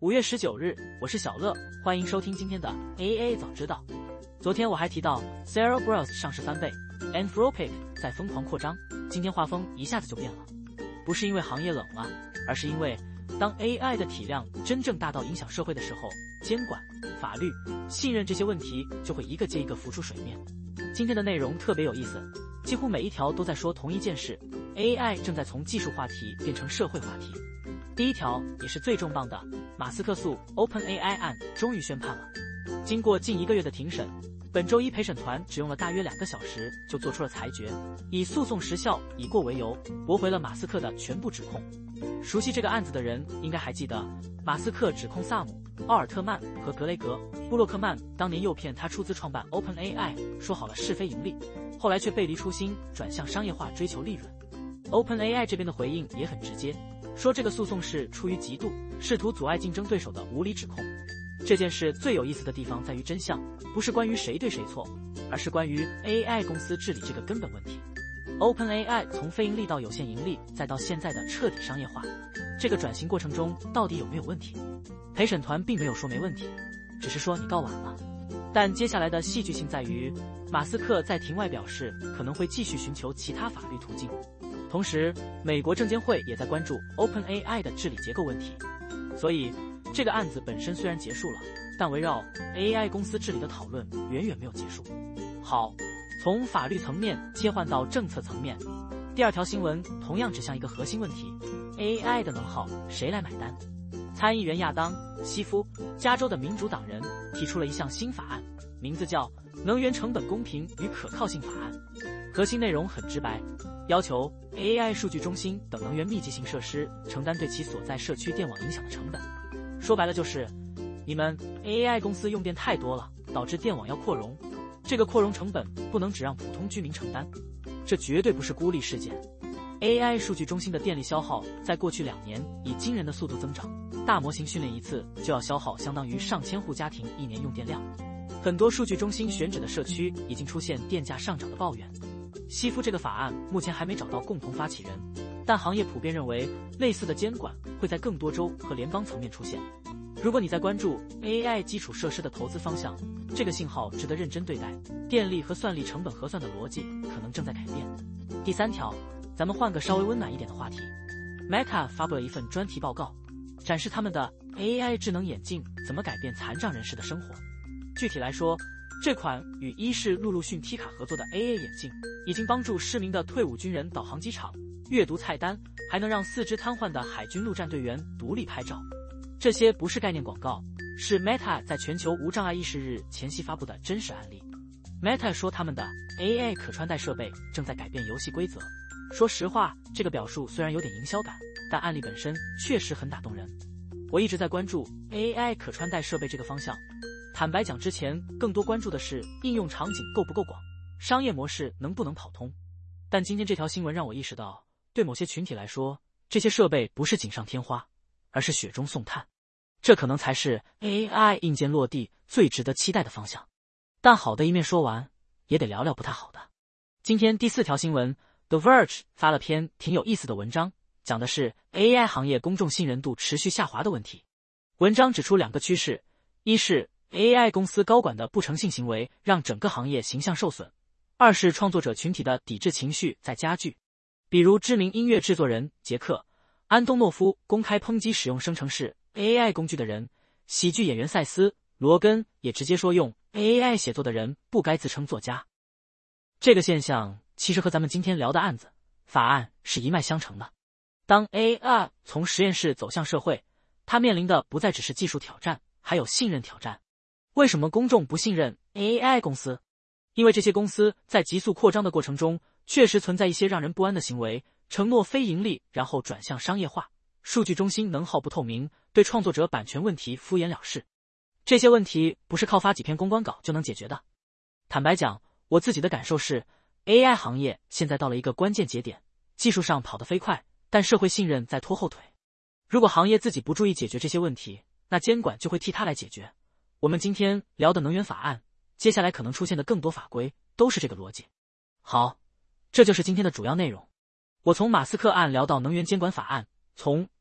5月19日，我是小乐，欢迎收听今天的 AA 早知道。昨天我还提到 Cerebras 上市翻倍 ，Anthropic 在疯狂扩张，今天画风一下子就变了。不是因为行业冷了，而是因为当 AI 的体量真正大到影响社会的时候，监管、法律、信任这些问题就会一个接一个浮出水面。今天的内容特别有意思，几乎每一条都在说同一件事 ，AI 正在从技术话题变成社会话题。第一条也是最重磅的，马斯克诉 OpenAI 案终于宣判了。经过近1个月的庭审，本周一陪审团只用了大约2个小时就做出了裁决，以诉讼时效已过为由，驳回了马斯克的全部指控。熟悉这个案子的人应该还记得，马斯克指控萨姆、奥尔特曼和格雷格·布洛克曼当年诱骗他出资创办 OpenAI， 说好了是非盈利，后来却背离初心，转向商业化追求利润。OpenAI 这边的回应也很直接，说这个诉讼是出于嫉妒，试图阻碍竞争对手的无理指控。这件事最有意思的地方在于真相不是关于谁对谁错，而是关于 AI 公司治理这个根本问题。OpenAI 从非盈利到有限盈利，再到现在的彻底商业化，这个转型过程中到底有没有问题？陪审团并没有说没问题，只是说你告晚了。但接下来的戏剧性在于，马斯克在庭外表示可能会继续寻求其他法律途径。同时，美国证监会也在关注 OpenAI 的治理结构问题。所以，这个案子本身虽然结束了，但围绕 AI 公司治理的讨论远远没有结束。好，从法律层面切换到政策层面，第二条新闻同样指向一个核心问题 ：AI 的能耗谁来买单？参议员亚当·西夫，加州的民主党人提出了一项新法案，名字叫《能源成本公平与可靠性法案》。核心内容很直白，要求 AI 数据中心等能源密集型设施承担对其所在社区电网影响的成本。说白了就是，你们 AI 公司用电太多了，导致电网要扩容，这个扩容成本不能只让普通居民承担，这绝对不是孤立事件。AI 数据中心的电力消耗在过去2年以惊人的速度增长，大模型训练一次就要消耗相当于上千户家庭1年用电量。很多数据中心选址的社区已经出现电价上涨的抱怨。西夫这个法案目前还没找到共同发起人，但行业普遍认为类似的监管会在更多州和联邦层面出现。如果你在关注 AI 基础设施的投资方向，这个信号值得认真对待，电力和算力成本核算的逻辑可能正在改变。第三条，咱们换个稍微温暖一点的话题。Meta 发布了一份专题报告，展示他们的 AI 智能眼镜怎么改变残障人士的生活。具体来说，这款与伊氏路路讯 T 卡合作的 AA 眼镜已经帮助失明的退伍军人导航机场、阅读菜单，还能让4肢瘫痪的海军陆战队员独立拍照。这些不是概念广告，是 Meta 在全球无障碍意识日前夕发布的真实案例。Meta 说他们的 AI 可穿戴设备正在改变游戏规则。说实话，这个表述虽然有点营销感，但案例本身确实很打动人。我一直在关注 AI 可穿戴设备这个方向，坦白讲，之前更多关注的是应用场景够不够广，商业模式能不能跑通。但今天这条新闻让我意识到，对某些群体来说，这些设备不是锦上添花，而是雪中送炭。这可能才是 AI 硬件落地最值得期待的方向。但好的一面说完，也得聊聊不太好的。今天第4条新闻 The Verge 发了篇挺有意思的文章，讲的是 AI 行业公众信任度持续下滑的问题。文章指出2个趋势，一是 AI 公司高管的不诚信行为让整个行业形象受损，二是创作者群体的抵制情绪在加剧。比如知名音乐制作人杰克·安东诺夫公开抨击使用生成式 AI 工具的人，喜剧演员塞斯·罗根也直接说用 AI 写作的人不该自称作家。这个现象其实和咱们今天聊的案子法案是一脉相承的。当 AI 从实验室走向社会，它面临的不再只是技术挑战，还有信任挑战。为什么公众不信任 AI 公司？因为这些公司在急速扩张的过程中，确实存在一些让人不安的行为，承诺非盈利，然后转向商业化，数据中心能耗不透明，对创作者版权问题敷衍了事。这些问题不是靠发几篇公关稿就能解决的。坦白讲，我自己的感受是 AI 行业现在到了一个关键节点，技术上跑得飞快，但社会信任在拖后腿。如果行业自己不注意解决这些问题，那监管就会替它来解决。我们今天聊的能源法案，接下来可能出现的更多法规都是这个逻辑。好，这就是今天的主要内容。我从马斯克案聊到能源监管法案，从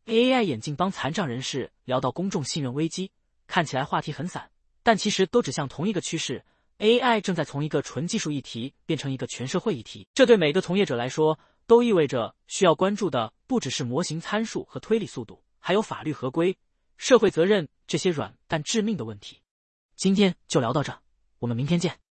AI 眼镜帮残障人士聊到公众信任危机，看起来话题很散，但其实都指向同一个趋势。AI 正在从一个纯技术议题变成一个全社会议题，这对每个从业者来说都意味着需要关注的不只是模型参数和推理速度，还有法律合规、社会责任这些软但致命的问题。今天就聊到这，我们明天见。